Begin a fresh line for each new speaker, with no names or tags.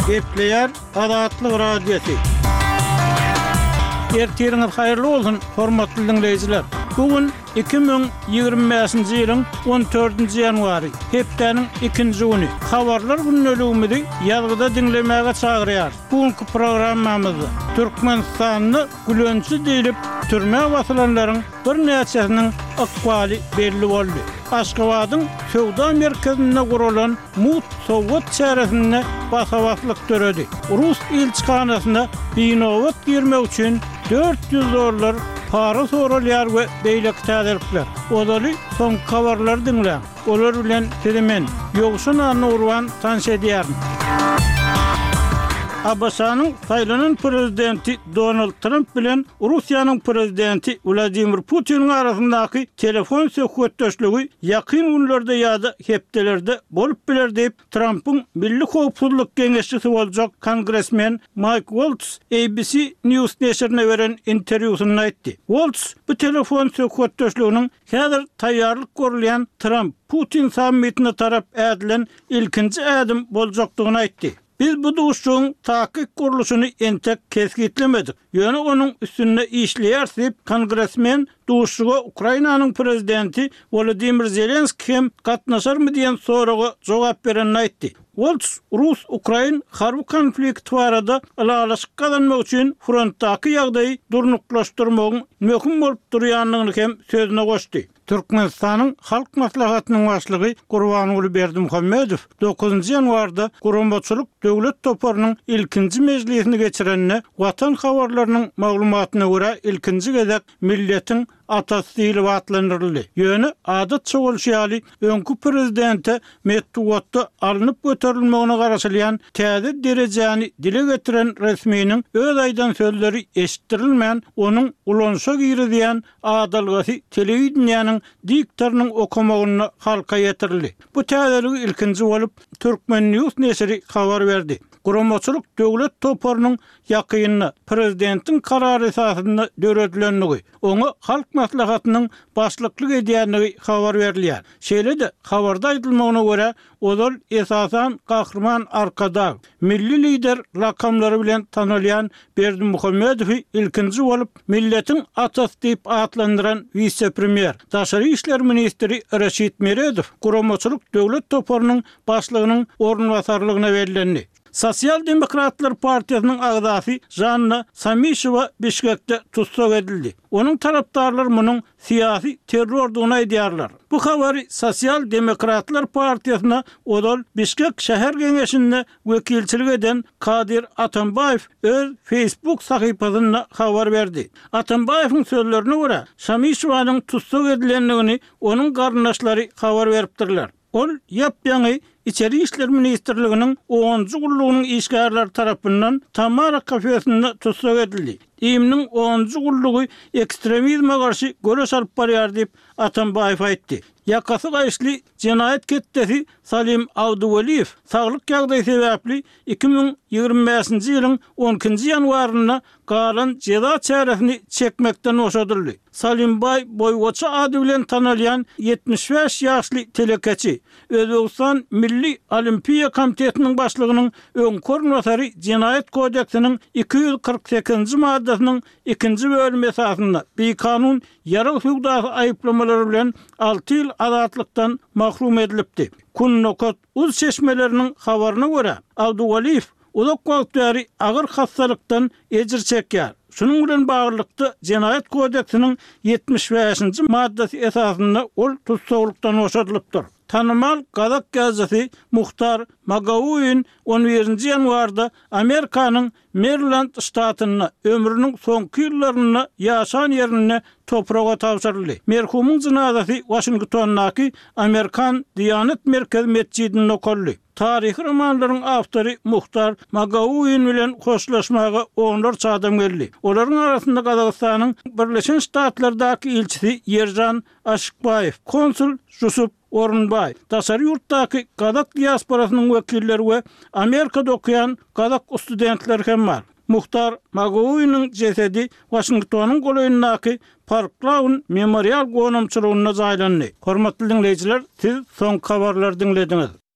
Gepleyer Adatlyk Radiosu. Ertiriniz hayırlı olsun, hormatly dinleyijiler. Bugün 2025-nji ýylyň 14-nji ýanwary, hepdeniň 2-nji güni. Habarlar günnäligimizi ýazgyda dinlemäge çagyrýar. Bugünkü programmamyzda Türkmenistanyny gülönçi diýilip türme basylanlaryň bir näçesiniň akwaly belli boldy. Aşgabatyň Sowda merkezinde gurulan Mut Sowat çäresinde basawatlyk töredi. Rus elçixanasyna binowat girmek üçin $400 para sorulýar we beýlek täzirlikler. Odaly soň habarlar dinleň. Olar bilen teremen ýogşun any urwan tanş edýärmi? Abasanyň saýlanan prezidenti Donald Trump bilen Russiýanyň prezidenti Vladimir Putin arasyndaky telefon söhbetdeşligi ýakyn günlerde ýa-da hepdelerde bolup biler diýip Trump'yň Milli Howpsuzlyk Geňeşçisi boljak kongressmen Mike Waltz ABC News näşrine beren interwýusynda aýtdy. Waltz bu telefon söhbetdeşliginiň häzir taýýarlyk görülýän Trump-Putin sammitine tarap ädilen ilkinji ädim boljakdygyny aýtdy. Biz bu duşun takyk kuruluşunu entek keskitlemedik. Ýöne onuň üstünde işleýär diýip kongressmen duşuga Ukrainanyň prezidenti Volodymyr Zelenski hem gatnaşarmy diýen soraga jogap berenini aýtdy. Waltz Rus-Ukrain harby konflikti barada alalaşyk kazanmak üçin frontdaky ýagdaýy durnuklaşdyrmagyň möhüm bolup durýanlygyny hem sözüne goşdy. Türkmenistanyň halk maslahatynyň başlygy Gurbanuly Berdimuhammedow 9-njy ýanwarda Guramaçylyk döwlet toparynyň ilkinji mejlisini geçirenine watan habarlarynyň maglumatyna görä ilkinji gezek milletiň atasy diýilip atlandyryldy. Ýöne adat çogulşýaly öňkü prezidente metduatda alınıp göterilmegine garaşylýan täze derejäni dile getiren resminiň öz aýdan sözleri eşitdirilmän onuň ulanşa girdiýän adalgasy telewizionyanyň diktorynyň okumagyny halka ýetirildi. Bu täzeligi ilkinji bolup Türkmen News näşri habar berdi. Guramaçylyk döwlet toparynyň ýakynyna prezidentiň karary esasynda döredilenligi, oňa halk maslahatynyň başlyklyk edýänligi habar berilýär. Şeýle-de habarda aýdylmagyna görä, olar esasan gahrman arkada milli lider rakamlary bilen tanylýan Berdimuhammedow ilkinji bolup milletiň atasy diýip atlandyran vice-premier, daşary işler ministri Reşit Meredow Guramaçylyk döwlet toparynyň başlygynyň ornwasarlygyna berilendi. Sosial Demokratlar Partiýasynyň agzasy Janna Samishewa Bişkekde tutsak edildi. Onuň tarapdarlary munyň siýasy terror diýip aýdýarlar. Bu habary Sosial Demokratlar Partiýasyna odal Bişkek şäher geňeşinde wekilçilik eden Kadir Atambayew öz Facebook sahypasynda habar berdi. Atambayewiň sözlerine görä, Samishewanyň tutsak edilenligini onuň garnaşlary habar beripdirler. Ol ýapýaňy İçeri İşler Ministrliğinin 10-njy gullugynyň işgärleri tarapyndan Tamara kafesinde tutsak edildi. İýimniň 10-njy gullugy ekstremizme garşy göreş alyp barýar diýip Atambayew aýtdy. Ýakasy gaýşly jenaýat ketdesi Salim Abduwaliyew saglyk ýagdaýy sebäpli 2025-nji ýylyň 10-njy ýanwaryna galan jeza çäresini çekmekden oşadyldy. Salim Bay Boýgaça ady bilen tanylýan 75 ýaşly telekeçi Özbegistan Milli Olimpiya Komitetiniň başlygynyň öňkörnwasary Jenaýat kodeksiniň 248-nji maddasynyň 2-nji bölümi esasynda bir kanun ýara hukukdaky aýyplamalary bilen 6 ýyl azatlykdan mahrum edilipdi. Kunnokot uz çeşmeleriniň habaryna görä Abduwaliyew uzak wagtary agyr hastalykdan ejir çekýär. Şunun bilen baglykda Jenaýat kodeksiniň 75-nji maddasy esasynda ol tutsaklykdan oşadylypdyr. Tanımal Kazak gazetesi Muhtar Magauin 11-nji ýanwarda Amerikanyň Maryland ştatyna ömrüniň soňky ýyllaryna ýaşan ýerine topraga tapşyryldy. Merhumyň jenazasy Washingtondaky Amerikan Diyanet Merkezi mescidinde okuldy. Tarihi romanlaryň awtory Muhtar Magauin bilen hoşlaşmaga onlar çadam geldi. Olaryň arasynda Kazakstanyň Birleşen Ştatlardaky ilçisi Yerjan Aşykbayew, konsul Yusuf Orunbay, daşary ýurtdaky Kazak diasporasynyň wekilleri we Amerikada okuyan Kazak studentler hem bar. Muhtar Magauin'in cesedi Washington'un goýundaky Park Lawn Memorial gonamçylygyna jaýlandy. Hormatly dinleýijiler, siz soň habarlary dinlediňiz.